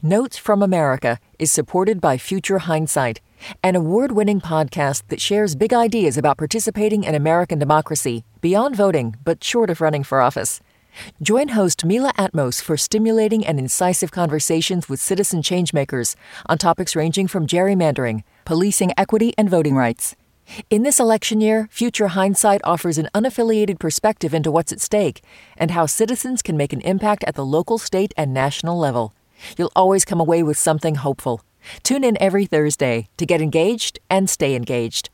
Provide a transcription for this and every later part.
Notes from America is supported by Future Hindsight, an award-winning podcast that shares big ideas about participating in American democracy beyond voting, but short of running for office. Join host Mila Atmos for stimulating and incisive conversations with citizen changemakers on topics ranging from gerrymandering, policing equity, and voting rights. In this election year, Future Hindsight offers an unaffiliated perspective into what's at stake and how citizens can make an impact at the local, state, and national level. You'll always come away with something hopeful. Tune in every Thursday to get engaged and stay engaged.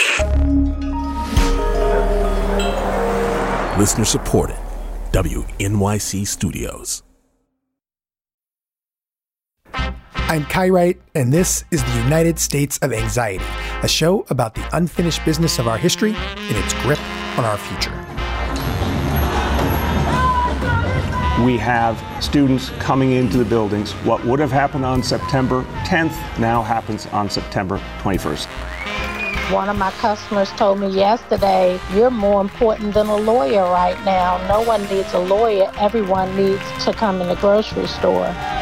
Listener supported. WNYC Studios. I'm Kai Wright, and this is the United States of Anxiety, a show about the unfinished business of our history and its grip on our future. We have students coming into the buildings. What would have happened on September 10th now happens on September 21st. One of my customers told me yesterday, you're more important than a lawyer right now. No one needs a lawyer. Everyone needs to come in the grocery store.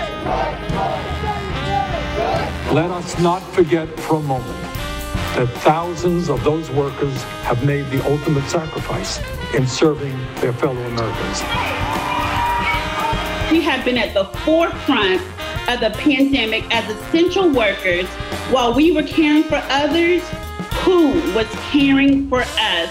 Let us not forget for a moment that thousands of those workers have made the ultimate sacrifice in serving their fellow Americans. We have been at the forefront of the pandemic as essential workers. While we were caring for others, who was caring for us?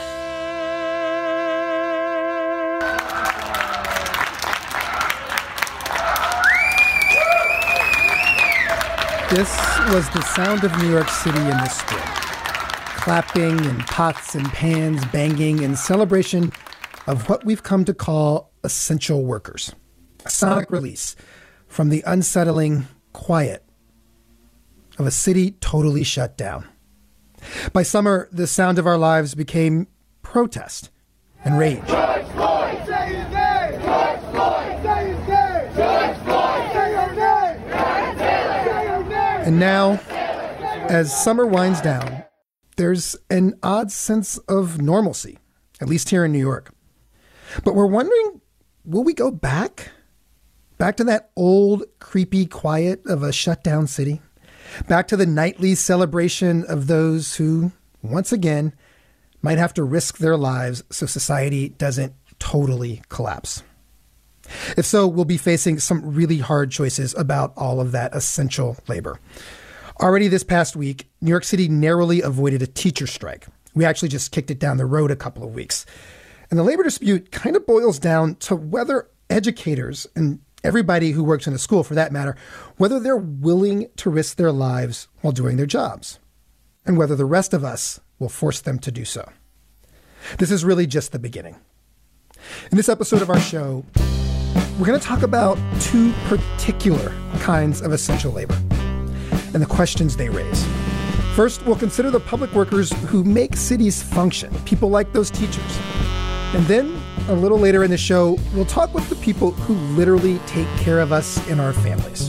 This was the sound of New York City in the spring. Clapping and pots and pans banging in celebration of what we've come to call essential workers. A sonic release from the unsettling quiet of a city totally shut down. By summer, the sound of our lives became protest and rage. George Floyd! Say his name! George Floyd! Say his name! George Floyd! Say your name! Breonna Taylor! Say your name! And now, as summer winds down, there's an odd sense of normalcy, at least here in New York. But we're wondering, will we go back? Back to that old, creepy quiet of a shutdown city? Back to the nightly celebration of those who, once again, might have to risk their lives so society doesn't totally collapse. If so, we'll be facing some really hard choices about all of that essential labor. Already this past week, New York City narrowly avoided a teacher strike. We actually just kicked it down the road a couple of weeks. And the labor dispute kind of boils down to whether educators and everybody who works in a school, for that matter, whether they're willing to risk their lives while doing their jobs, and whether the rest of us will force them to do so. This is really just the beginning. In this episode of our show, we're going to talk about two particular kinds of essential labor and the questions they raise. First, we'll consider the public workers who make cities function, people like those teachers. And then, a little later in the show, we'll talk with the people who literally take care of us and our families.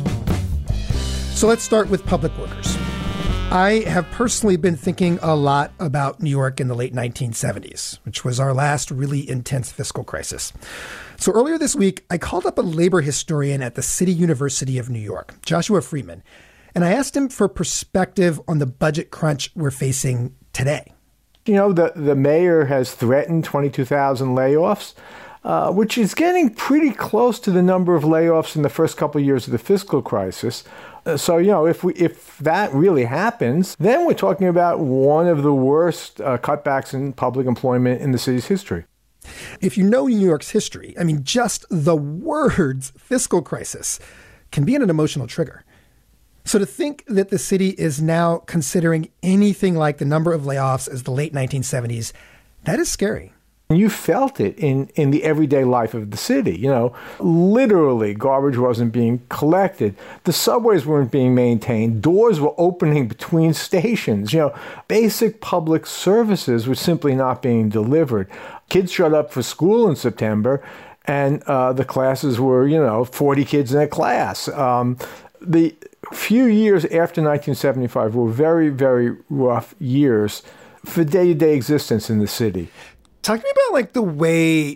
So let's start with public workers. I have personally been thinking a lot about New York in the late 1970s, which was our last really intense fiscal crisis. So earlier this week, I called up a labor historian at the City University of New York, Joshua Freeman, and I asked him for perspective on the budget crunch we're facing today. You know, the mayor has threatened 22,000 layoffs, which is getting pretty close to the number of layoffs in the first couple of years of the fiscal crisis. So, you know, if that really happens, then we're talking about one of the worst cutbacks in public employment in the city's history. If you know New York's history, I mean, just the words fiscal crisis can be an emotional trigger. So to think that the city is now considering anything like the number of layoffs as the late 1970s, that is scary. You felt it in the everyday life of the city. You know, literally garbage wasn't being collected. The subways weren't being maintained. Doors were opening between stations. You know, basic public services were simply not being delivered. Kids showed up for school in September, and the classes were, 40 kids in a class. The few years after 1975 were very, very rough years for day-to-day existence in the city. Talk to me about the way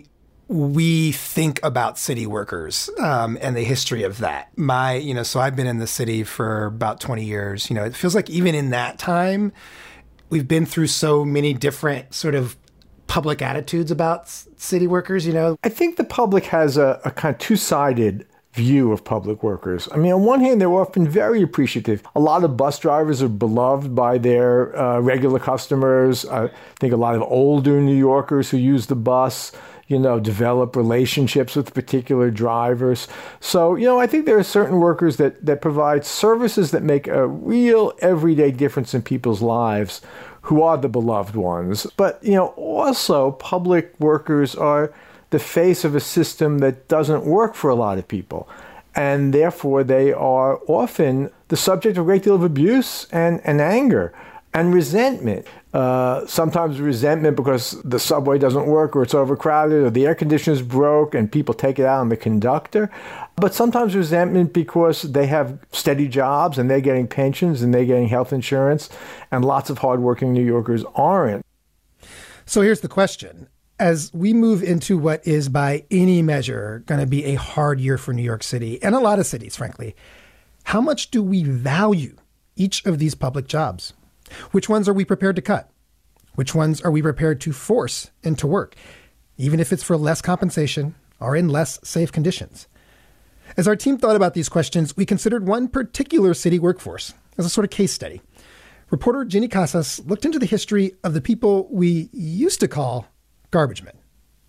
we think about city workers and the history of that. So I've been in the city for about 20 years. It feels like even in that time, we've been through so many different sort of public attitudes about city workers, I think the public has a kind of two-sided view of public workers. I mean, on one hand, they're often very appreciative. A lot of bus drivers are beloved by their regular customers. I think a lot of older New Yorkers who use the bus, develop relationships with particular drivers. So, I think there are certain workers that provide services that make a real everyday difference in people's lives who are the beloved ones. But, also public workers are the face of a system that doesn't work for a lot of people. And therefore, they are often the subject of a great deal of abuse and anger and resentment. Sometimes resentment because the subway doesn't work or it's overcrowded or the air conditioner's broke and people take it out on the conductor. But sometimes resentment because they have steady jobs and they're getting pensions and they're getting health insurance, and lots of hardworking New Yorkers aren't. So here's the question. As we move into what is by any measure going to be a hard year for New York City and a lot of cities, frankly, how much do we value each of these public jobs? Which ones are we prepared to cut? Which ones are we prepared to force into work, even if it's for less compensation or in less safe conditions? As our team thought about these questions, we considered one particular city workforce as a sort of case study. Reporter Ginny Casas looked into the history of the people we used to call garbage men.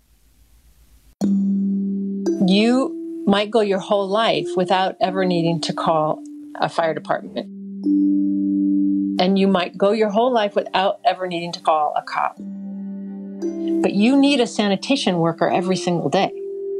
You might go your whole life without ever needing to call a fire department. And you might go your whole life without ever needing to call a cop. But you need a sanitation worker every single day.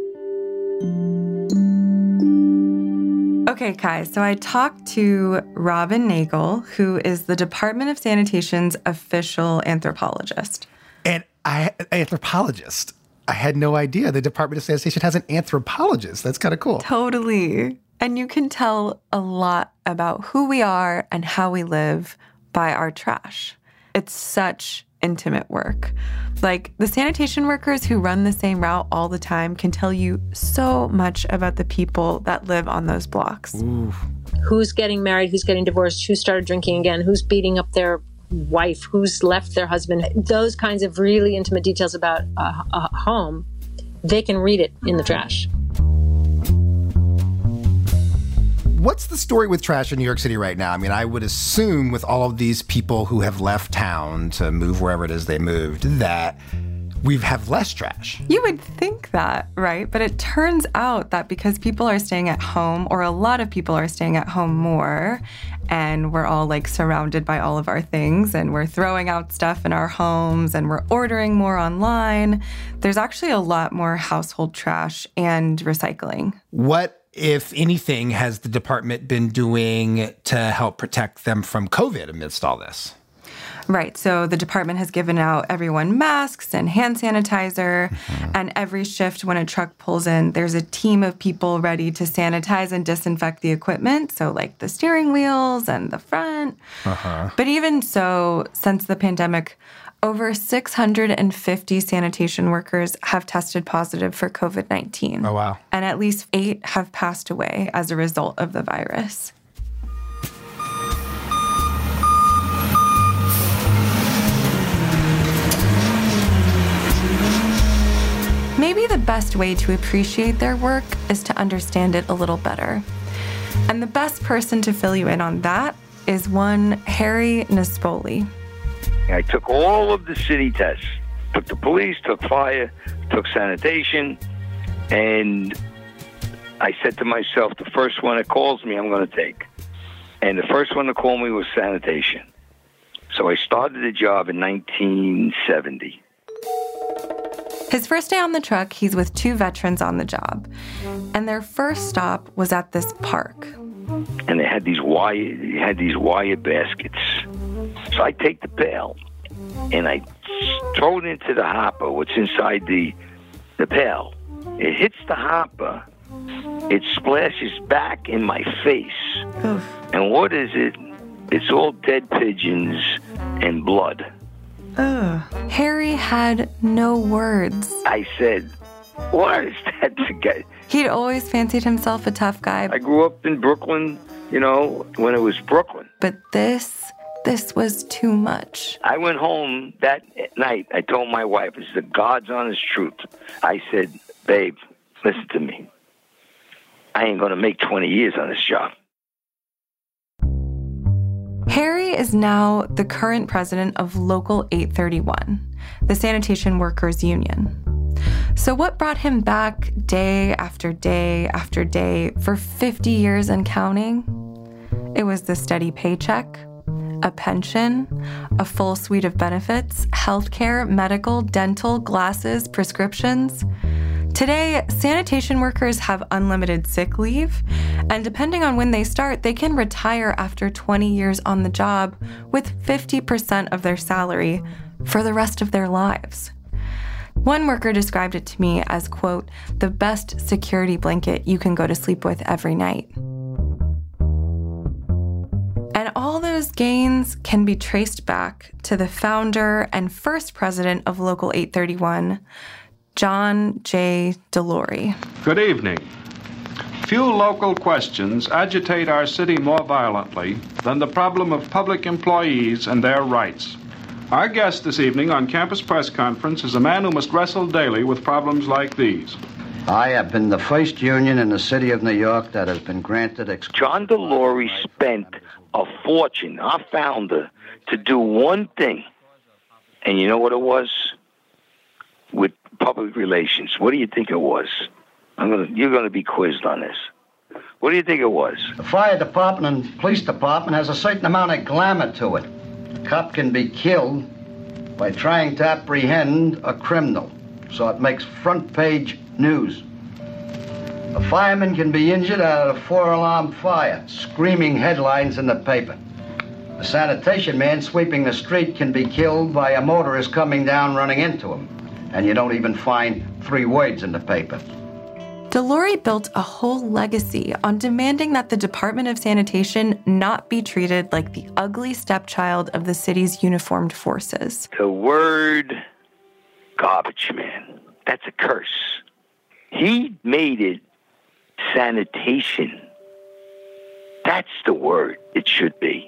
Okay, Kai, so I talked to Robin Nagel, who is the Department of Sanitation's official anthropologist. And anthropologist. I had no idea the Department of Sanitation has an anthropologist. That's kind of cool. Totally. And you can tell a lot about who we are and how we live by our trash. It's such intimate work. Like, the sanitation workers who run the same route all the time can tell you so much about the people that live on those blocks. Ooh. Who's getting married, who's getting divorced, who started drinking again, who's beating up their wife, who's left their husband. Those kinds of really intimate details about a home, they can read it in the trash. What's the story with trash in New York City right now? I mean, I would assume with all of these people who have left town to move wherever it is they moved, that we have less trash. You would think that, right? But it turns out that because people are staying at home, or a lot of people are staying at home more, and we're all like surrounded by all of our things, and we're throwing out stuff in our homes, and we're ordering more online, there's actually a lot more household trash and recycling. What, if anything, has the department been doing to help protect them from COVID amidst all this? Right. So the department has given out everyone masks and hand sanitizer. Mm-hmm. And every shift when a truck pulls in, there's a team of people ready to sanitize and disinfect the equipment. So like the steering wheels and the front. Uh-huh. But even so, since the pandemic, over 650 sanitation workers have tested positive for COVID-19. Oh, wow. And at least 8 have passed away as a result of the virus. Maybe the best way to appreciate their work is to understand it a little better. And the best person to fill you in on that is one Harry Nespoli. I took all of the city tests, took the police, took fire, took sanitation, and I said to myself, the first one that calls me, I'm going to take. And the first one to call me was sanitation. So I started the job in 1970. His first day on the truck, he's with 2 veterans on the job. And their first stop was at this park. And they had these wire baskets. So I take the pail and I throw it into the hopper, what's inside the pail. It hits the hopper. It splashes back in my face. Oof. And what is it? It's all dead pigeons and blood. Ugh. Harry had no words. I said, What is that to get? He'd always fancied himself a tough guy. I grew up in Brooklyn, when it was Brooklyn. But this was too much. I went home that night. I told my wife, this is the God's honest truth. I said, babe, listen to me. I ain't going to make 20 years on this job. Harry is now the current president of Local 831, the Sanitation Workers Union. So what brought him back day after day after day for 50 years and counting? It was the steady paycheck, a pension, a full suite of benefits, healthcare, medical, dental, glasses, prescriptions. Today, sanitation workers have unlimited sick leave, and depending on when they start, they can retire after 20 years on the job with 50% of their salary for the rest of their lives. One worker described it to me as, quote, the best security blanket you can go to sleep with every night. And all those gains can be traced back to the founder and first president of Local 831, John J. DeLory. Good evening. Few local questions agitate our city more violently than the problem of public employees and their rights. Our guest this evening on Campus Press Conference is a man who must wrestle daily with problems like these. I have been the first union in the city of New York that has been granted... John DeLory spent a fortune, our founder, to do one thing. And you know what it was? With public relations. What do you think it was? You're going to be quizzed on this. What do you think it was? The fire department and police department has a certain amount of glamour to it. A cop can be killed by trying to apprehend a criminal, so it makes front page news. A fireman can be injured out of a 4-alarm fire, screaming headlines in the paper. A sanitation man sweeping the street can be killed by a motorist coming down running into him, and you don't even find 3 words in the paper. DeLory built a whole legacy on demanding that the Department of Sanitation not be treated like the ugly stepchild of the city's uniformed forces. The word garbage man, that's a curse. He made it sanitation. That's the word it should be.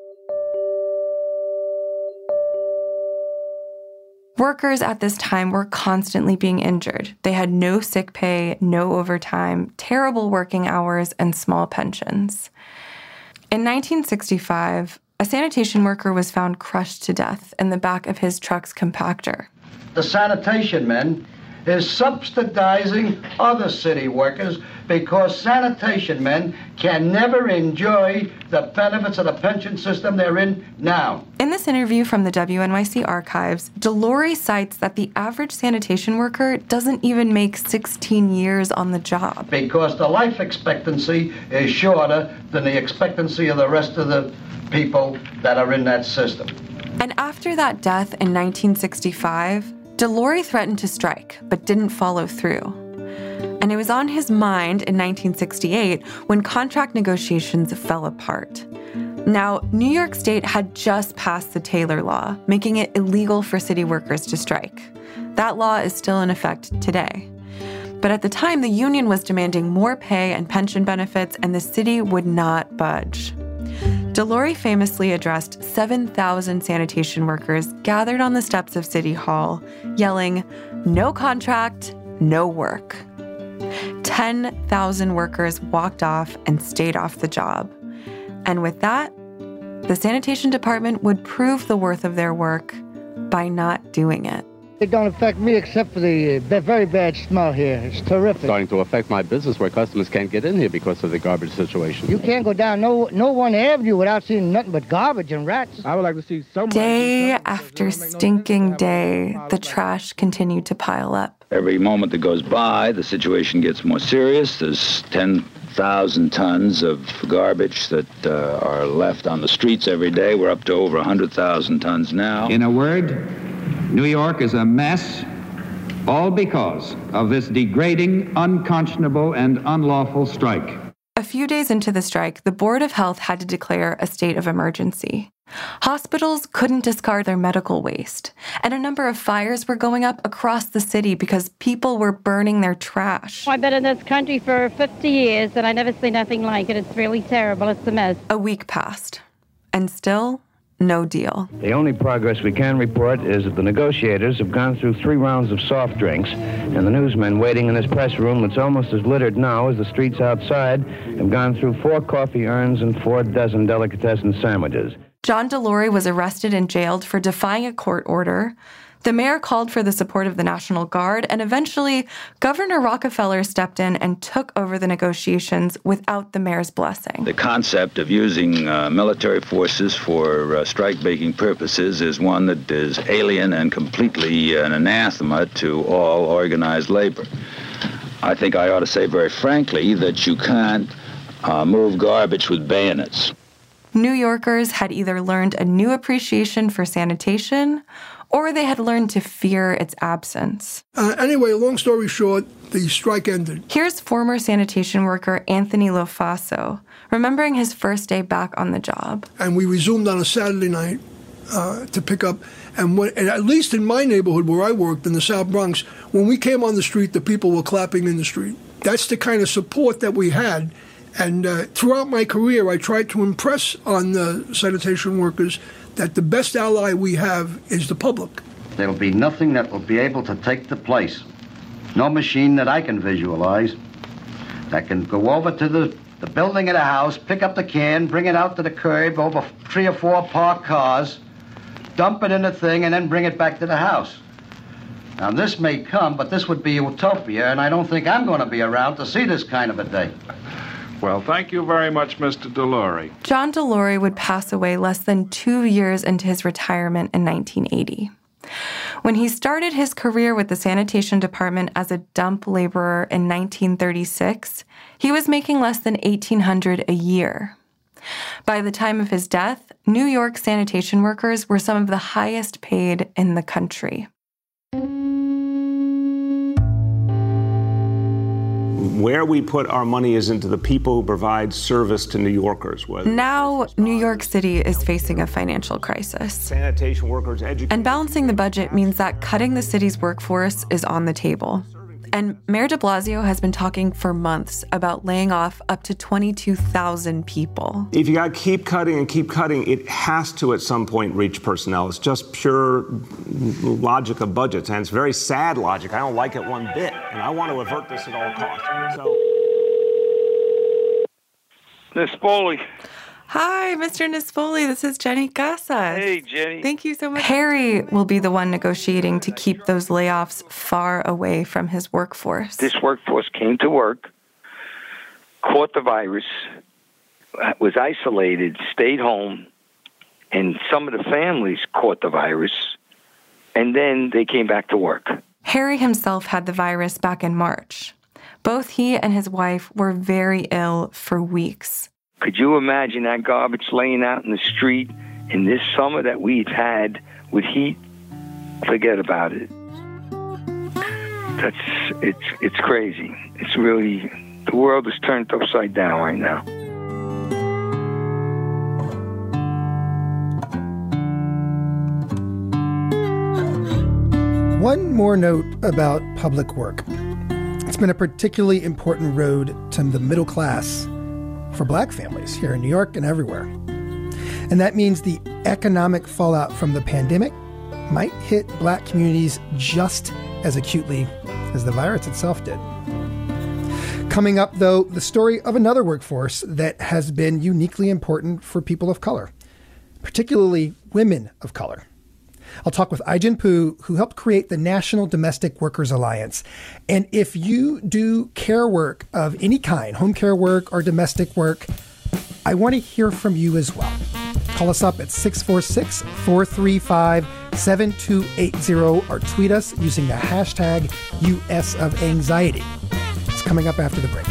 Workers at this time were constantly being injured. They had no sick pay, no overtime, terrible working hours, and small pensions. In 1965, a sanitation worker was found crushed to death in the back of his truck's compactor. The sanitation men is subsidizing other city workers because sanitation men can never enjoy the benefits of the pension system they're in now. In this interview from the WNYC archives, DeLory cites that the average sanitation worker doesn't even make 16 years on the job. Because the life expectancy is shorter than the expectancy of the rest of the people that are in that system. And after that death in 1965, DeLory threatened to strike, but didn't follow through. And it was on his mind in 1968 when contract negotiations fell apart. Now, New York State had just passed the Taylor Law, making it illegal for city workers to strike. That law is still in effect today. But at the time, the union was demanding more pay and pension benefits, and the city would not budge. DeLory famously addressed 7,000 sanitation workers gathered on the steps of City Hall, yelling, "No contract, no work." 10,000 workers walked off and stayed off the job. And with that, the sanitation department would prove the worth of their work by not doing it. It don't affect me except for the very bad smell here. It's terrific. It's starting to affect my business where customers can't get in here because of the garbage situation. You can't go down no one avenue without seeing nothing but garbage and rats. I would like to see someone... Day after stinking day, the trash continued to pile up. Every moment that goes by, the situation gets more serious. There's 10,000 tons of garbage that are left on the streets every day. We're up to over 100,000 tons now. In a word, New York is a mess, all because of this degrading, unconscionable, and unlawful strike. A few days into the strike, the Board of Health had to declare a state of emergency. Hospitals couldn't discard their medical waste, and a number of fires were going up across the city because people were burning their trash. I've been in this country for 50 years, and I never seen nothing like it. It's really terrible. It's a mess. A week passed, and still, no deal. The only progress we can report is that the negotiators have gone through 3 rounds of soft drinks, and the newsmen waiting in this press room that's almost as littered now as the streets outside have gone through 4 coffee urns and 4 dozen delicatessen sandwiches. John DeLory was arrested and jailed for defying a court order. The mayor called for the support of the National Guard, and eventually Governor Rockefeller stepped in and took over the negotiations without the mayor's blessing. The concept of using military forces for strike-breaking purposes is one that is alien and completely an anathema to all organized labor. I think I ought to say very frankly that you can't move garbage with bayonets. New Yorkers had either learned a new appreciation for sanitation, or they had learned to fear its absence. Anyway, long story short, the strike ended. Here's former sanitation worker Anthony Lofaso, remembering his first day back on the job. And we resumed on a Saturday night to pick up. And at least in my neighborhood where I worked in the South Bronx, when we came on the street, the people were clapping in the street. That's the kind of support that we had. And throughout my career, I tried to impress on the sanitation workers that the best ally we have is the public. There'll be nothing that will be able to take the place. No machine that I can visualize that can go over to the building of the house, pick up the can, bring it out to the curb over 3 or 4 parked cars, dump it in a thing, and then bring it back to the house. Now, this may come, but this would be utopia, and I don't think I'm going to be around to see this kind of a day. Well, thank you very much, Mr. DeLory. John DeLory would pass away less than 2 years into his retirement in 1980. When he started his career with the sanitation department as a dump laborer in 1936, he was making less than $1,800 a year. By the time of his death, New York sanitation workers were some of the highest paid in the country. Where we put our money is into the people who provide service to New Yorkers. Now, New York City is facing a financial crisis. Sanitation workers, and balancing the budget means that cutting the city's workforce is on the table. And Mayor de Blasio has been talking for months about laying off up to 22,000 people. If you got to keep cutting, it has to at some point reach personnel. It's just pure logic of budgets, and it's very sad logic. I don't like it one bit, and I want to avert this at all costs. Nespoli. Hi, Mr. Nespoli. This is Jenny Casas. Hey, Jenny. Thank you so much. Harry will be the one negotiating to keep those layoffs far away from his workforce. This workforce came to work, caught the virus, was isolated, stayed home, and some of the families caught the virus, and then they came back to work. Harry himself had the virus back in March. Both he and his wife were very ill for weeks. Could you imagine that garbage laying out in the street in this summer that we've had with heat? Forget about it. It's crazy. It's really, the world is turned upside down right now. One more note about public work. It's been a particularly important road to the middle class for black families here in New York and everywhere. And that means the economic fallout from the pandemic might hit black communities just as acutely as the virus itself did. Coming up, though, the story of another workforce that has been uniquely important for people of color, particularly women of color. I'll talk with Ai-jen Poo, who helped create the National Domestic Workers Alliance. And if you do care work of any kind, home care work or domestic work, I want to hear from you as well. Call us up at 646-435-7280 or tweet us using the hashtag USOfAnxiety. It's coming up after the break.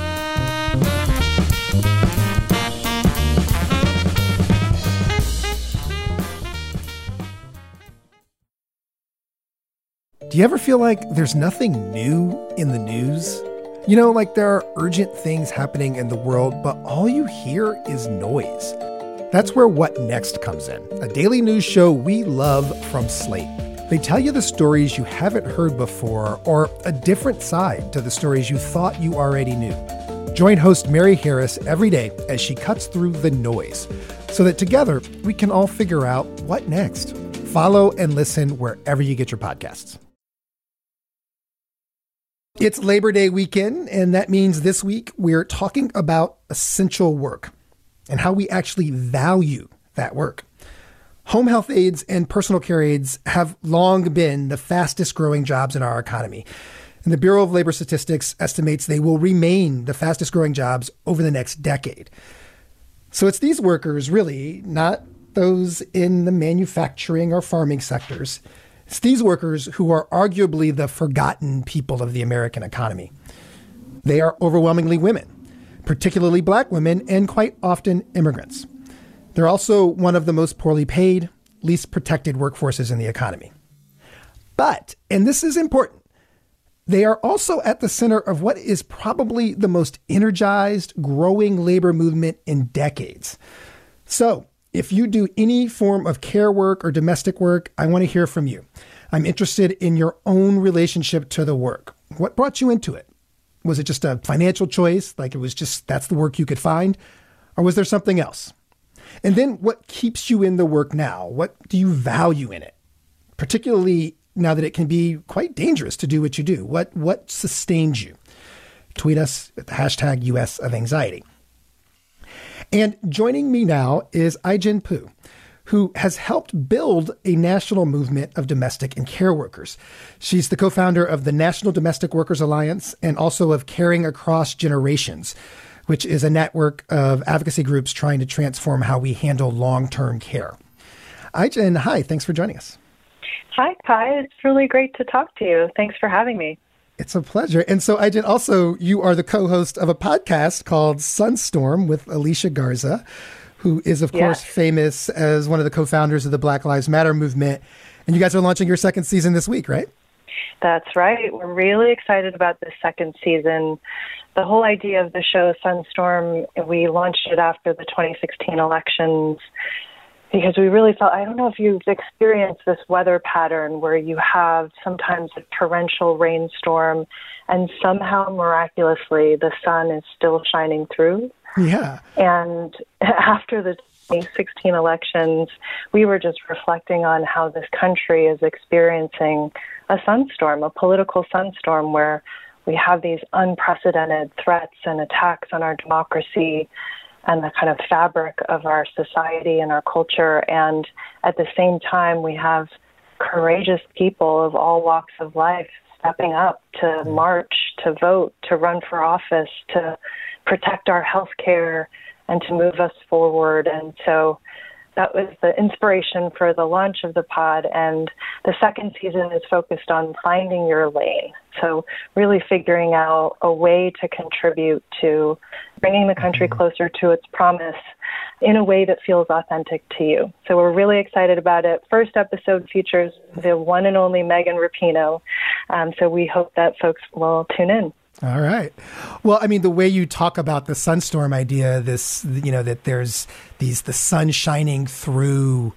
Do you ever feel like there's nothing new in the news? You know, like there are urgent things happening in the world, but all you hear is noise. That's where What Next comes in, a daily news show we love from Slate. They tell you the stories you haven't heard before or a different side to the stories you thought you already knew. Join host Mary Harris every day as she cuts through the noise so that together we can all figure out what next. Follow and listen wherever you get your podcasts. It's Labor Day weekend, and that means this week we're talking about essential work and how we actually value that work. Home health aides and personal care aides have long been the fastest growing jobs in our economy. And the Bureau of Labor Statistics estimates they will remain the fastest growing jobs over the next decade. So it's these workers, really, not those in the manufacturing or farming sectors. It's these workers who are arguably the forgotten people of the American economy. They are overwhelmingly women, particularly Black women, and quite often immigrants. They're also one of the most poorly paid, least protected workforces in the economy. But, and this is important, they are also at the center of what is probably the most energized, growing labor movement in decades. So, if you do any form of care work or domestic work, I want to hear from you. I'm interested in your own relationship to the work. What brought you into it? Was it just a financial choice, like it was just that's the work you could find? Or was there something else? And then what keeps you in the work now? What do you value in it? Particularly now that it can be quite dangerous to do what you do. What sustains you? Tweet us at the hashtag US of Anxiety. And joining me now is Ai-jen Poo, who has helped build a national movement of domestic and care workers. She's the co-founder of the National Domestic Workers Alliance and also of Caring Across Generations, which is a network of advocacy groups trying to transform how we handle long-term care. Ai-jen, hi, thanks for joining us. Hi, Kai. It's really great to talk to you. Thanks for having me. It's a pleasure. And so, Ai-jen, also, you are the co-host of a podcast called Sunstorm with Alicia Garza, who is, of course, famous as one of the co-founders of the Black Lives Matter movement. And you guys are launching your second season this week, right? That's right. We're really excited about this second season. The whole idea of the show, Sunstorm, we launched it after the 2016 elections because we really felt, I don't know if you've experienced this weather pattern where you have sometimes a torrential rainstorm and somehow miraculously the sun is still shining through. Yeah. And after the 2016 elections, we were just reflecting on how this country is experiencing a sunstorm, a political sunstorm where we have these unprecedented threats and attacks on our democracy and the kind of fabric of our society and our culture. And at the same time, we have courageous people of all walks of life stepping up to march, to vote, to run for office, to protect our health care, and to move us forward. And so that was the inspiration for the launch of the pod. And the second season is focused on finding your lane. So really figuring out a way to contribute to bringing the country closer to its promise in a way that feels authentic to you. So we're really excited about it. First episode features the one and only Megan Rapinoe. So we hope that folks will tune in. All right. Well, I mean, the way you talk about the sunstorm idea, this, you know, that there's the sun shining through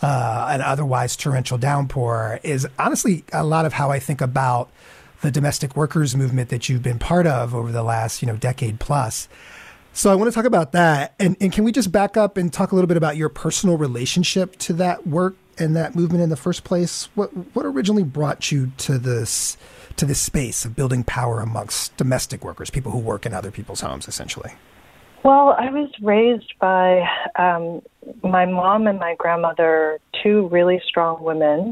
an otherwise torrential downpour is honestly a lot of how I think about the domestic workers movement that you've been part of over the last, decade plus. So I want to talk about that. And can we just back up and talk a little bit about your personal relationship to that work and that movement in the first place? What originally brought you to this space of building power amongst domestic workers, people who work in other people's homes, essentially? Well, I was raised by my mom and my grandmother, two really strong women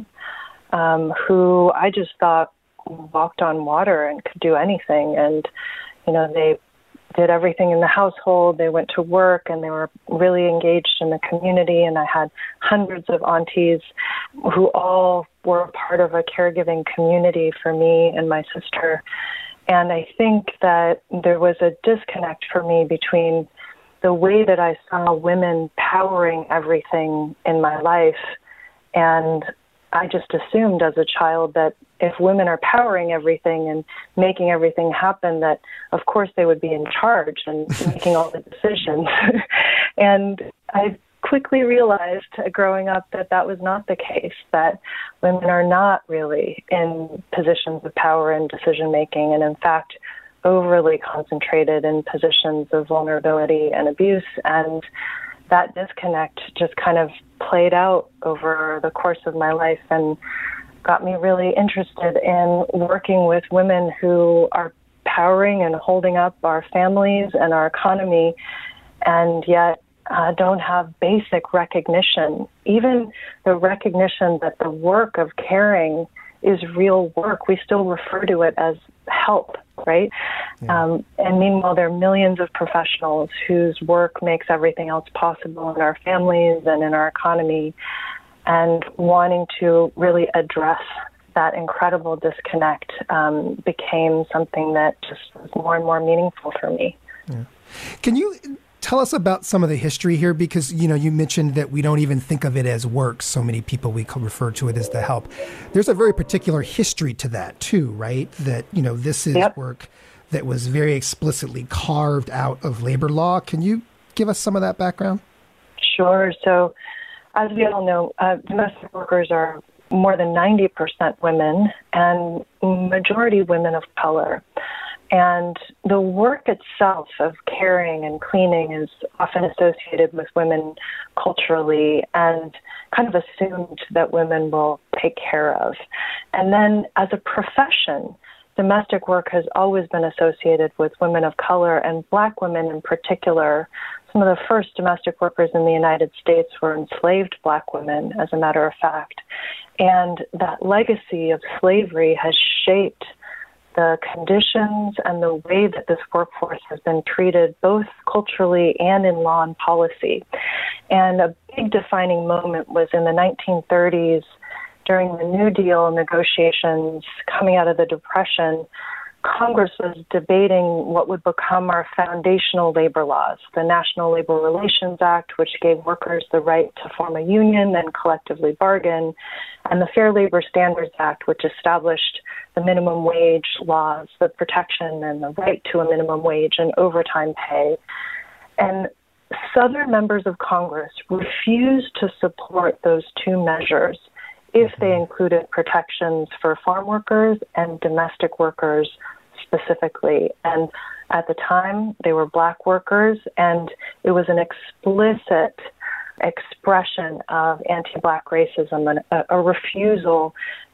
who I just thought walked on water and could do anything. And, they did everything in the household. They went to work and they were really engaged in the community. And I had hundreds of aunties who all were part of a caregiving community for me and my sister. And I think that there was a disconnect for me between the way that I saw women powering everything in my life. And I just assumed as a child that if women are powering everything and making everything happen, that of course they would be in charge and making all the decisions. And I quickly realized growing up that that was not the case, that women are not really in positions of power and decision-making, and in fact, overly concentrated in positions of vulnerability and abuse. And that disconnect just kind of played out over the course of my life and got me really interested in working with women who are powering and holding up our families and our economy, and yet don't have basic recognition, even the recognition that the work of caring is real work. We still refer to it as help, right? Yeah. And meanwhile, there are millions of professionals whose work makes everything else possible in our families and in our economy, and wanting to really address that incredible disconnect became something that just was more and more meaningful for me. Yeah. Can you tell us about some of the history here? Because, you mentioned that we don't even think of it as work. So many people, we refer to it as the help. There's a very particular history to that too, right? That, this is work that was very explicitly carved out of labor law. Can you give us some of that background? Sure. So as we all know, domestic workers are more than 90% women, and majority women of color. And the work itself of caring and cleaning is often associated with women culturally and kind of assumed that women will take care of. And then as a profession, domestic work has always been associated with women of color, and Black women in particular. Some of the first domestic workers in the United States were enslaved Black women, as a matter of fact. And that legacy of slavery has shaped the conditions and the way that this workforce has been treated, both culturally and in law and policy. And a big defining moment was in the 1930s during the New Deal negotiations coming out of the Depression. Congress was debating what would become our foundational labor laws, the National Labor Relations Act, which gave workers the right to form a union and collectively bargain, and the Fair Labor Standards Act, which established the minimum wage laws, the protection and the right to a minimum wage and overtime pay. And Southern members of Congress refused to support those two measures if they included protections for farm workers and domestic workers specifically. And at the time, they were Black workers, and it was an explicit expression of anti-Black racism and a refusal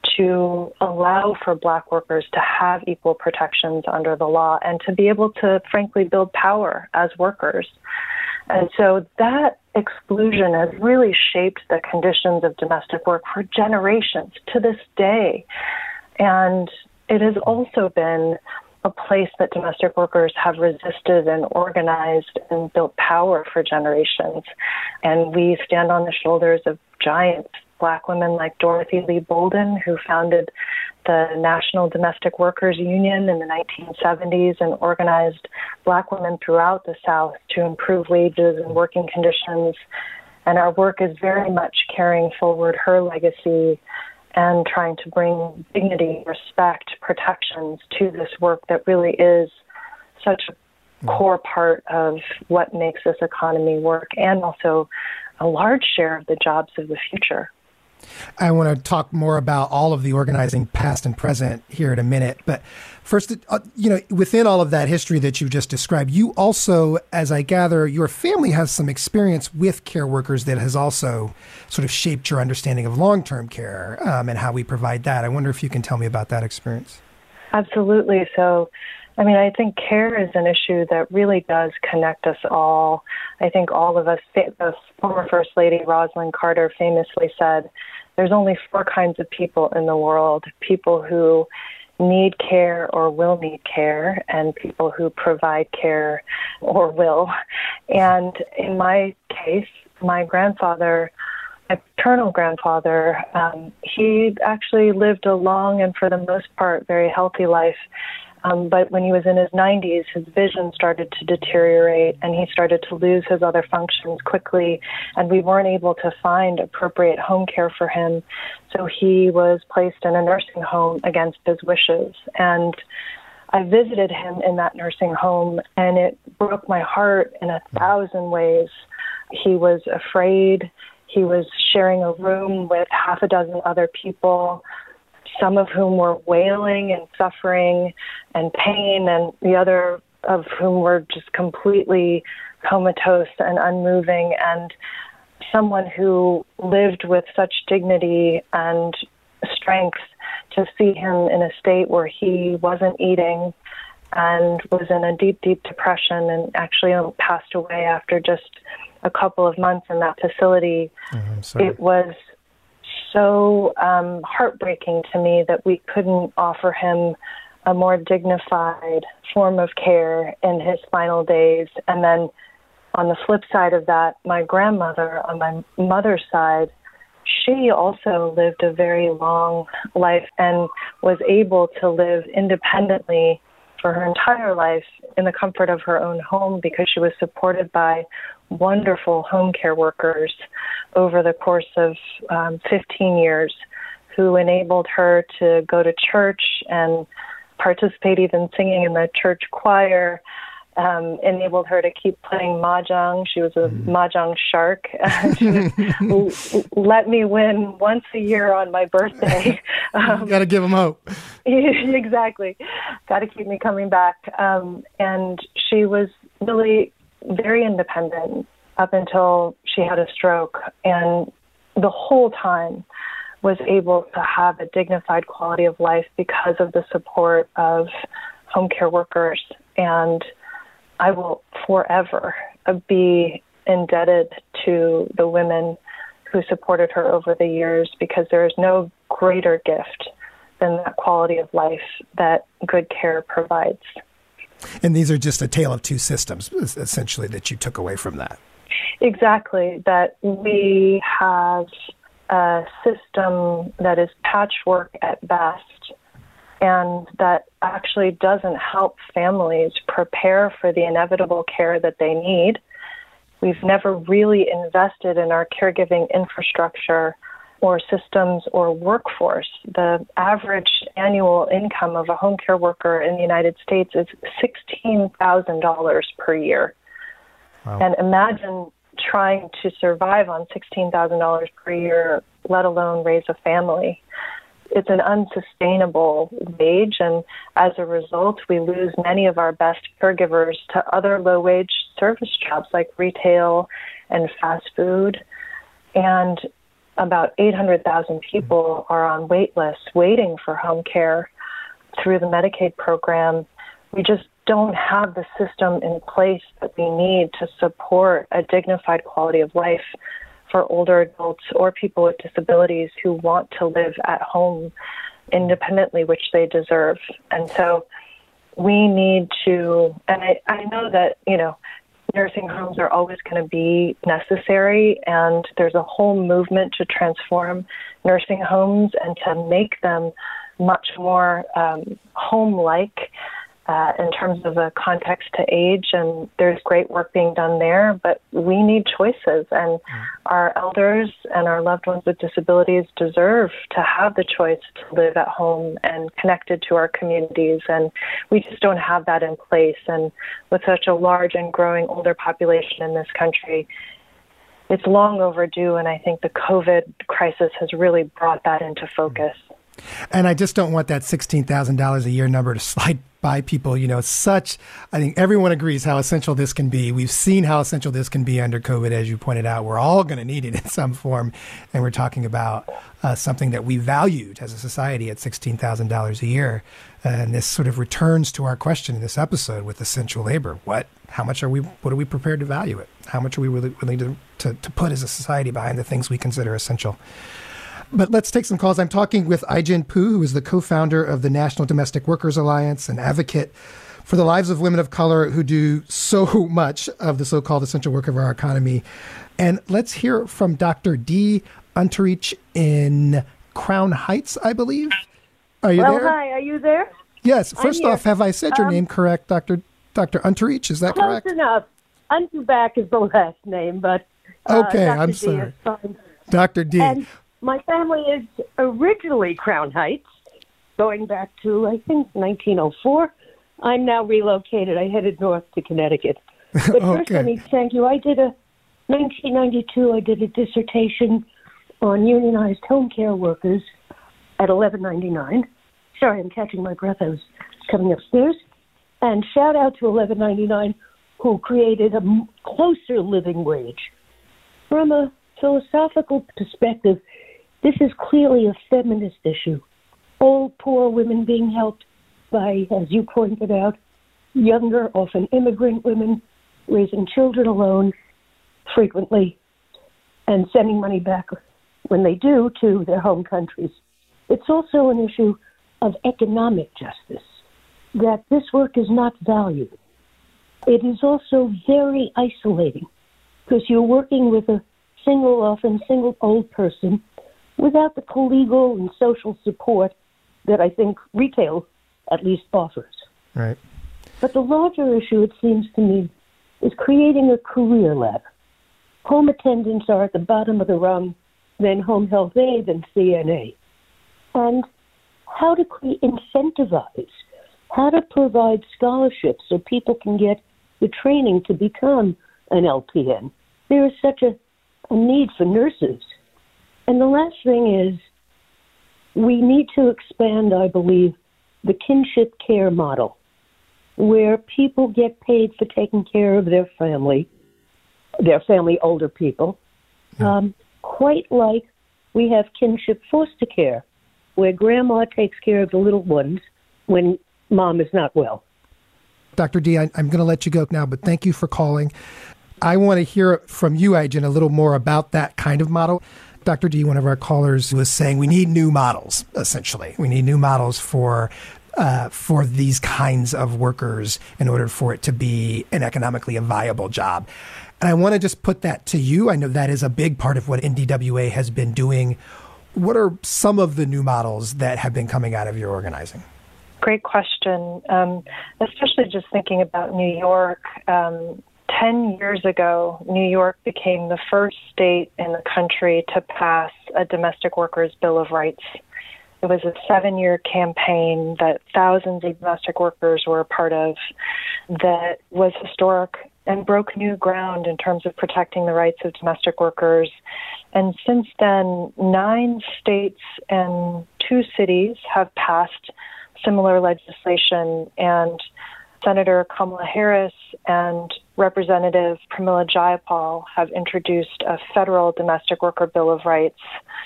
to allow for Black workers to have equal protections under the law and to be able to, frankly, build power as workers. And so that exclusion has really shaped the conditions of domestic work for generations to this day. And it has also been a place that domestic workers have resisted and organized and built power for generations. And we stand on the shoulders of giants, Black women like Dorothy Lee Bolden, who founded the National Domestic Workers Union in the 1970s and organized Black women throughout the South to improve wages and working conditions. And our work is very much carrying forward her legacy and trying to bring dignity, respect, protections to this work that really is such a core part of what makes this economy work, and also a large share of the jobs of the future. I want to talk more about all of the organizing past and present here in a minute. But first, within all of that history that you just described, you also, as I gather, your family has some experience with care workers that has also sort of shaped your understanding of long-term care and how we provide that. I wonder if you can tell me about that experience. Absolutely. So, I think care is an issue that really does connect us all. I think all of us, the former First Lady Rosalind Carter famously said, there's only 4 kinds of people in the world: people who need care or will need care, and people who provide care or will. And in my case, my grandfather, my paternal grandfather, he actually lived a long and, for the most part, very healthy life. But when he was in his 90s, his vision started to deteriorate, and he started to lose his other functions quickly, and we weren't able to find appropriate home care for him. So he was placed in a nursing home against his wishes. And I visited him in that nursing home, and it broke my heart in 1,000 ways. he was afraid. He was sharing a room with half a dozen other people, some of whom were wailing and suffering and pain, and the other of whom were just completely comatose and unmoving, and someone who lived with such dignity and strength, to see him in a state where he wasn't eating and was in a deep, deep depression and actually passed away after just a couple of months in that facility. It was so heartbreaking to me that we couldn't offer him a more dignified form of care in his final days. And then on the flip side of that, my grandmother on my mother's side, she also lived a very long life and was able to live independently for her entire life in the comfort of her own home, because she was supported by wonderful home care workers over the course of 15 years, who enabled her to go to church and participate even singing in the church choir, enabled her to keep playing mahjong. She was a mahjong shark. She would let me win once a year on my birthday. You got to give them hope. Exactly. Got to keep me coming back. And she was really very independent up until she had a stroke, and the whole time was able to have a dignified quality of life because of the support of home care workers. And I will forever be indebted to the women who supported her over the years, because there is no greater gift than that quality of life that good care provides. And these are just a tale of two systems, essentially, that you took away from that. Exactly, that we have a system that is patchwork at best, and that actually doesn't help families prepare for the inevitable care that they need. We've never really invested in our caregiving infrastructure or systems or workforce. The average annual income of a home care worker in the United States is $16,000 per year. Wow. And imagine trying to survive on $16,000 per year, let alone raise a family. It's an unsustainable wage, and as a result, we lose many of our best caregivers to other low-wage service jobs like retail and fast food. And about 800,000 people are on wait lists waiting for home care through the Medicaid program. We just don't have the system in place that we need to support a dignified quality of life for older adults or people with disabilities who want to live at home independently, which they deserve. And so we need to, and I know that, nursing homes are always going to be necessary, and there's a whole movement to transform nursing homes and to make them much more home-like in terms of a context to age, and there's great work being done there, but we need choices, and our elders and our loved ones with disabilities deserve to have the choice to live at home and connected to our communities, and we just don't have that in place. And with such a large and growing older population in this country, it's long overdue, and I think the COVID crisis has really brought that into focus. And I just don't want that $16,000 a year number to slide by people. I think everyone agrees how essential this can be. We've seen how essential this can be under COVID, as you pointed out. We're all going to need it in some form. And we're talking about something that we valued as a society at $16,000 a year. And this sort of returns to our question in this episode with essential labor. What are we prepared to value it? How much are we really willing to put as a society behind the things we consider essential? But let's take some calls. I'm talking with Ai-jen Poo, who is the co-founder of the National Domestic Workers Alliance, an advocate for the lives of women of color who do so much of the so-called essential work of our economy. And let's hear from Dr. Dee Unterreich in Crown Heights, I believe. Are you there? Hi, are you there? Yes. First off, have I said your name correct, Dr. Unterreich? Is that correct? Close enough. Unterbach is the last name, but okay, Dr. I'm D sorry. Fine. Dr. D. And my family is originally Crown Heights, going back to, I think, 1904. I'm now relocated. I headed north to Connecticut. But first, let me thank you. I did a 1992, I did a dissertation on unionized home care workers at $11.99. Sorry, I'm catching my breath. I was coming upstairs. And shout out to $11.99, who created a closer living wage. From a philosophical perspective, this is clearly a feminist issue. Old, poor women being helped by, as you pointed out, younger, often immigrant women raising children alone frequently and sending money back when they do to their home countries. It's also an issue of economic justice, that this work is not valued. It is also very isolating because you're working with a often single old person without the legal and social support that I think retail at least offers. Right. But the larger issue, it seems to me, is creating a career ladder. Home attendants are at the bottom of the rung, then home health aide, then CNA. And how to incentivize, how to provide scholarships so people can get the training to become an LPN. There is such a need for nurses. And the last thing is, we need to expand, I believe, the kinship care model, where people get paid for taking care of their family older people, quite like we have kinship foster care, where grandma takes care of the little ones when mom is not well. Dr. D, I'm going to let you go now, but thank you for calling. I want to hear from you, Ai-jen, a little more about that kind of model. Dr. D, one of our callers, was saying we need new models, essentially. We need new models for these kinds of workers in order for it to be an economically viable job. And I want to just put that to you. I know that is a big part of what NDWA has been doing. What are some of the new models that have been coming out of your organizing? Great question. Especially just thinking about New York. 10 years ago, New York became the first state in the country to pass a domestic workers' Bill of Rights. It was a 7-year campaign that thousands of domestic workers were a part of that was historic and broke new ground in terms of protecting the rights of domestic workers. And since then, 9 states and 2 cities have passed similar legislation, and Senator Kamala Harris and Representative Pramila Jayapal have introduced a federal domestic worker Bill of Rights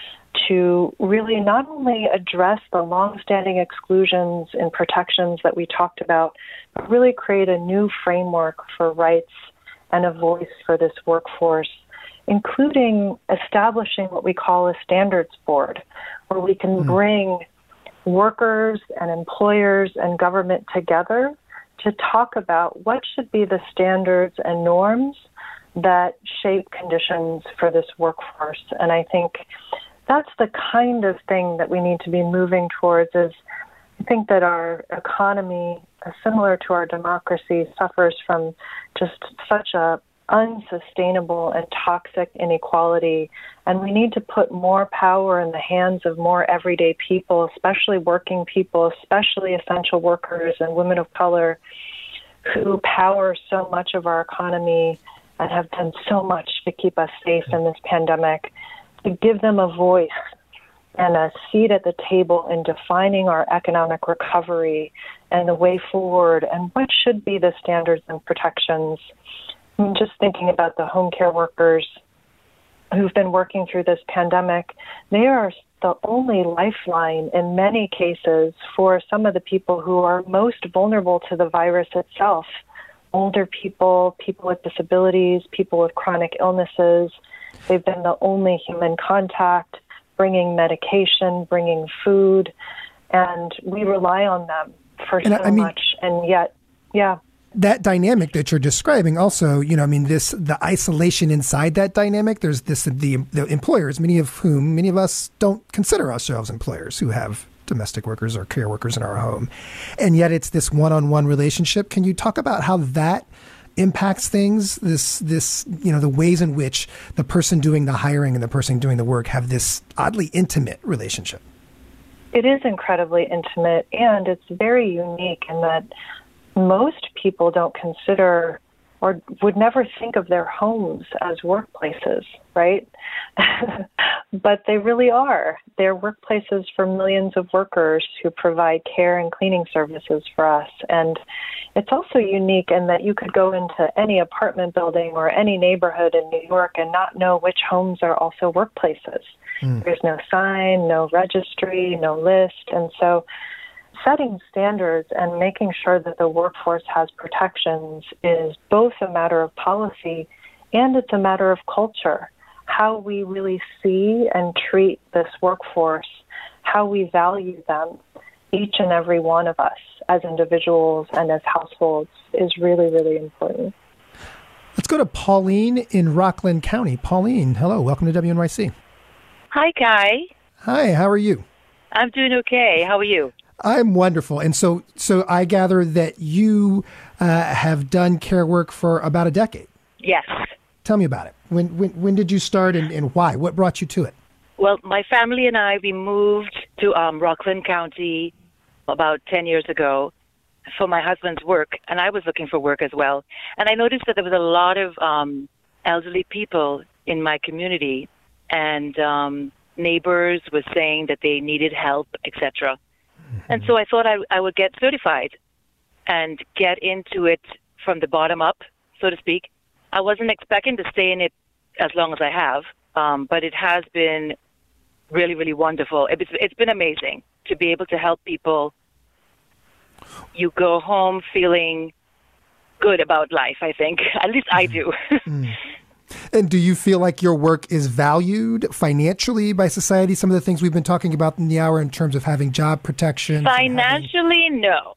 to really not only address the longstanding exclusions and protections that we talked about, but really create a new framework for rights and a voice for this workforce, including establishing what we call a standards board, where we can bring workers and employers and government together to talk about what should be the standards and norms that shape conditions for this workforce. And I think that's the kind of thing that we need to be moving towards. Is I think that our economy, similar to our democracy, suffers from just such a unsustainable and toxic inequality, and we need to put more power in the hands of more everyday people, especially working people, especially essential workers and women of color who power so much of our economy and have done so much to keep us safe in this pandemic, to give them a voice and a seat at the table in defining our economic recovery and the way forward and what should be the standards and protections. I'm just thinking about the home care workers who've been working through this pandemic. They are the only lifeline in many cases for some of the people who are most vulnerable to the virus itself. Older people, people with disabilities, people with chronic illnesses. They've been the only human contact, bringing medication, bringing food, and we rely on them for much. And yet, that dynamic that you're describing also, the isolation inside that dynamic, there's the employers, many of us don't consider ourselves employers who have domestic workers or care workers in our home. And yet it's this one-on-one relationship. Can you talk about how that impacts things, the ways in which the person doing the hiring and the person doing the work have this oddly intimate relationship? It is incredibly intimate, and it's very unique in that most people don't consider or would never think of their homes as workplaces, right? But they really are. They're workplaces for millions of workers who provide care and cleaning services for us. And it's also unique in that you could go into any apartment building or any neighborhood in New York and not know which homes are also workplaces. There's no sign, no registry, no list. And so setting standards and making sure that the workforce has protections is both a matter of policy and it's a matter of culture. How we really see and treat this workforce, how we value them, each and every one of us as individuals and as households is really, really important. Let's go to Pauline in Rockland County. Pauline, hello. Welcome to WNYC. Hi, Guy. Hi, how are you? I'm doing okay. How are you? I'm wonderful. And so I gather that you have done care work for about a decade. Yes. Tell me about it. When did you start and why? What brought you to it? Well, my family and I, we moved to Rockland County about 10 years ago for my husband's work, and I was looking for work as well. And I noticed that there was a lot of elderly people in my community, and neighbors were saying that they needed help, etc. And so I thought I would get certified and get into it from the bottom up, so to speak. I wasn't expecting to stay in it as long as I have, but it has been really, really wonderful. It's been amazing to be able to help people. You go home feeling good about life, I think. At least I do. And do you feel like your work is valued financially by society? Some of the things we've been talking about in the hour in terms of having job protection? Financially, no.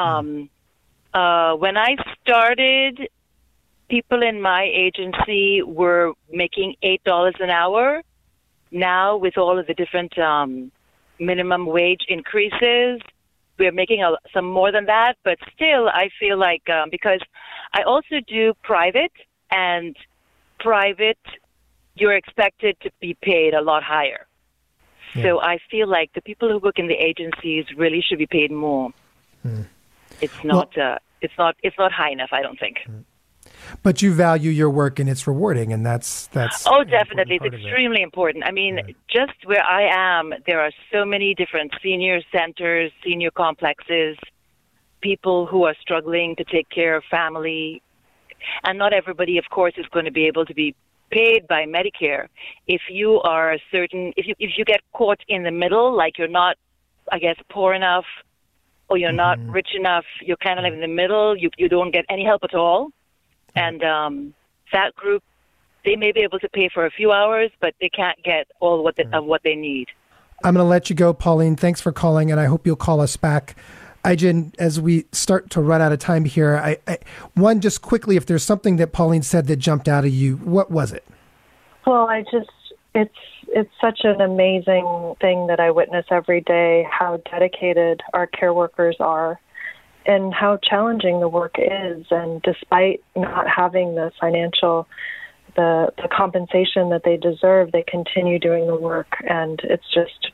When I started, people in my agency were making $8 an hour. Now, with all of the different minimum wage increases, we're making some more than that. But still, I feel like because I also do private, and private, you're expected to be paid a lot higher. Yeah. So I feel like the people who work in the agencies really should be paid more. It's not high enough, I don't think. But you value your work and it's rewarding, and that's oh, definitely. It's extremely important. I mean, just where I am, there are so many different senior centers, senior complexes, people who are struggling to take care of family. And not everybody, of course, is going to be able to be paid by Medicare. If you are if you get caught in the middle, like you're not, I guess, poor enough, or you're not rich enough, you're kind of like in the middle, you don't get any help at all. And that group, they may be able to pay for a few hours, but they can't get all of what they need. I'm going to let you go, Pauline. Thanks for calling, and I hope you'll call us back. Ai-jen, as we start to run out of time here, one, just quickly, if there's something that Pauline said that jumped out of you, what was it? Well, it's such an amazing thing that I witness every day, how dedicated our care workers are and how challenging the work is. And despite not having the financial, the compensation that they deserve, they continue doing the work. And it's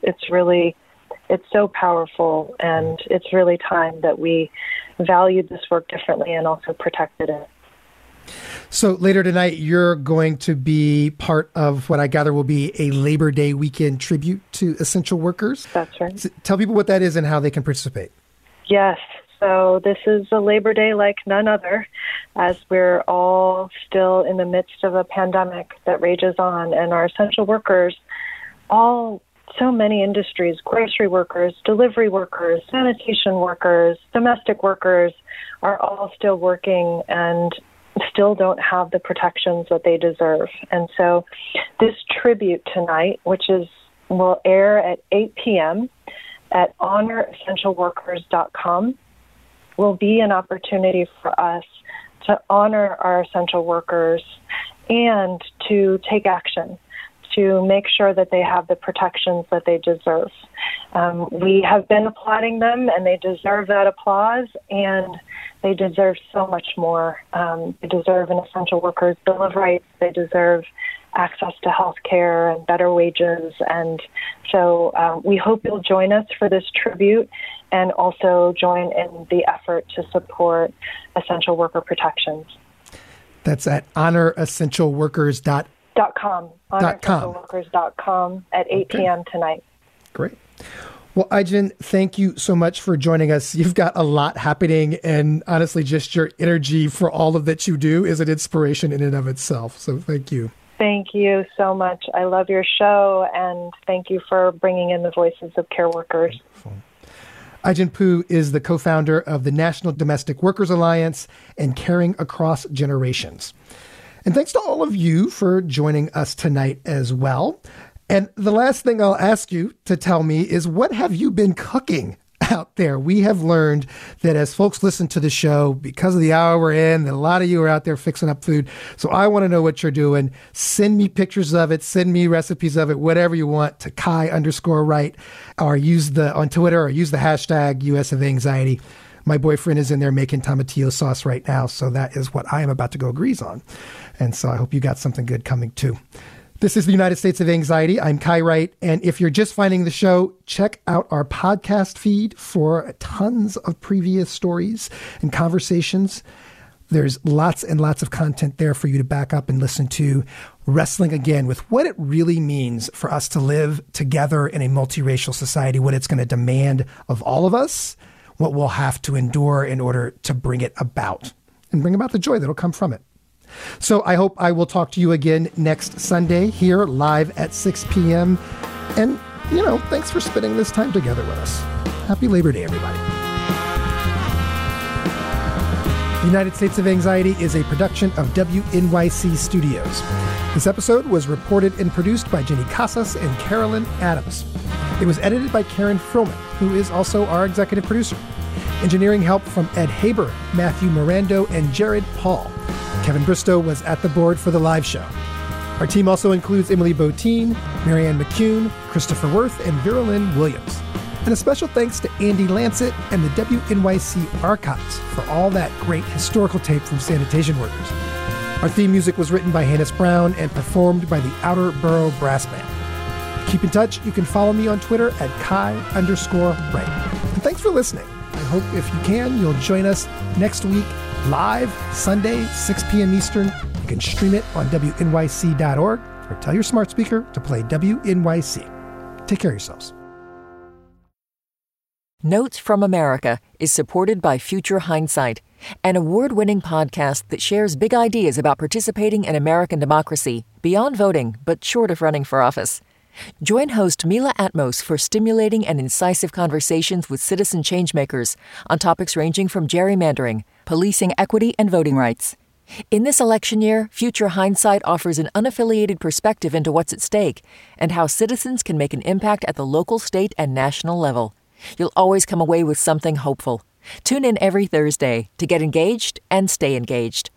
so powerful, and it's really time that we valued this work differently and also protected it. So later tonight, you're going to be part of what I gather will be a Labor Day weekend tribute to essential workers. That's right. So tell people what that is and how they can participate. Yes. So this is a Labor Day like none other, as we're all still in the midst of a pandemic that rages on, and our essential workers, so many industries, grocery workers, delivery workers, sanitation workers, domestic workers, are all still working and still don't have the protections that they deserve. And so this tribute tonight, which will air at 8 p.m. at honoressentialworkers.com, will be an opportunity for us to honor our essential workers and to take action to make sure that they have the protections that they deserve. We have been applauding them, and they deserve that applause, and they deserve so much more. They deserve an essential workers' bill of rights. They deserve access to health care and better wages. And so we hope you'll join us for this tribute and also join in the effort to support essential worker protections. That's at honoressentialworkers.com. honoressentialworkers.com at 8 p.m. tonight. Great. Well, Ai-jen, thank you so much for joining us. You've got a lot happening, and honestly, just your energy for all of that you do is an inspiration in and of itself. So thank you. Thank you so much. I love your show, and thank you for bringing in the voices of care workers. Ai-jen Poo is the co-founder of the National Domestic Workers Alliance and Caring Across Generations. And thanks to all of you for joining us tonight as well. And the last thing I'll ask you to tell me is, what have you been cooking out there? We have learned that as folks listen to the show, because of the hour we're in, that a lot of you are out there fixing up food. So I want to know what you're doing. Send me pictures of it. Send me recipes of it, whatever you want, to Kai_Wright, or on Twitter, or use the hashtag US of Anxiety. My boyfriend is in there making tomatillo sauce right now, so that is what I am about to go grease on. And so I hope you got something good coming too. This is the United States of Anxiety. I'm Kai Wright. And if you're just finding the show, check out our podcast feed for tons of previous stories and conversations. There's lots and lots of content there for you to back up and listen to, wrestling again with what it really means for us to live together in a multiracial society, what it's going to demand of all of us, what we'll have to endure in order to bring it about, and bring about the joy that'll come from it. So I hope I will talk to you again next Sunday here live at 6 p.m. And, thanks for spending this time together with us. Happy Labor Day, everybody. The United States of Anxiety is a production of WNYC Studios. This episode was reported and produced by Jenny Casas and Carolyn Adams. It was edited by Karen Froman, who is also our executive producer. Engineering help from Ed Haber, Matthew Mirando, and Jared Paul. Kevin Bristow was at the board for the live show. Our team also includes Emily Botine, Marianne McCune, Christopher Worth, and Vera Lynn Williams. And a special thanks to Andy Lancet and the WNYC Archives for all that great historical tape from sanitation workers. Our theme music was written by Hannes Brown and performed by the Outer Borough Brass Band. To keep in touch, you can follow me on Twitter at Kai_Wright. And thanks for listening. I hope if you can, you'll join us next week live, Sunday, 6 p.m. Eastern. You can stream it on WNYC.org or tell your smart speaker to play WNYC. Take care of yourselves. Notes from America is supported by Future Hindsight, an award-winning podcast that shares big ideas about participating in American democracy beyond voting, but short of running for office. Join host Mila Atmos for stimulating and incisive conversations with citizen changemakers on topics ranging from gerrymandering, policing equity, and voting rights. In this election year, Future Hindsight offers an unaffiliated perspective into what's at stake and how citizens can make an impact at the local, state, and national level. You'll always come away with something hopeful. Tune in every Thursday to get engaged and stay engaged.